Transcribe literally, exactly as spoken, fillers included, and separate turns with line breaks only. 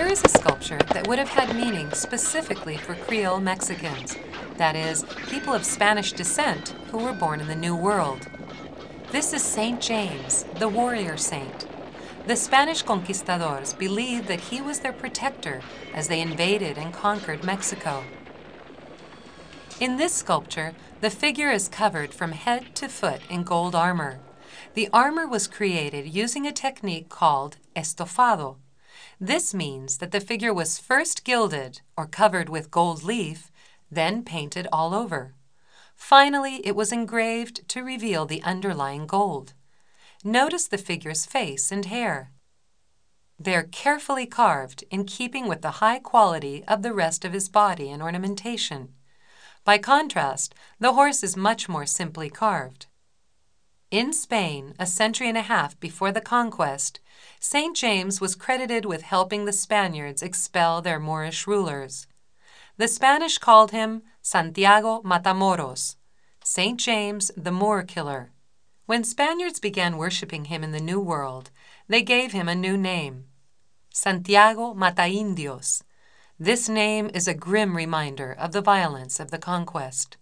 is a sculpture that would have had meaning specifically for Creole Mexicans, that is, people of Spanish descent who were born in the New World. This is Saint James, the warrior saint. The Spanish conquistadors believed that he was their protector as they invaded and conquered Mexico. In this sculpture, the figure is covered from head to foot in gold armor. The armor was created using a technique called estofado. This means that the figure was first gilded or covered with gold leaf, then painted all over. Finally, it was engraved to reveal the underlying gold. Notice the figure's face and hair. They're carefully carved in keeping with the high quality of the rest of his body and ornamentation. By contrast, the horse is much more simply carved. In Spain, a century and a half before the conquest, Saint James was credited with helping the Spaniards expel their Moorish rulers. The Spanish called him Santiago Matamoros, Saint James the Moor Killer. When Spaniards began worshiping him in the New World, they gave him a new name, Santiago Mataindios. This name is a grim reminder of the violence of the conquest.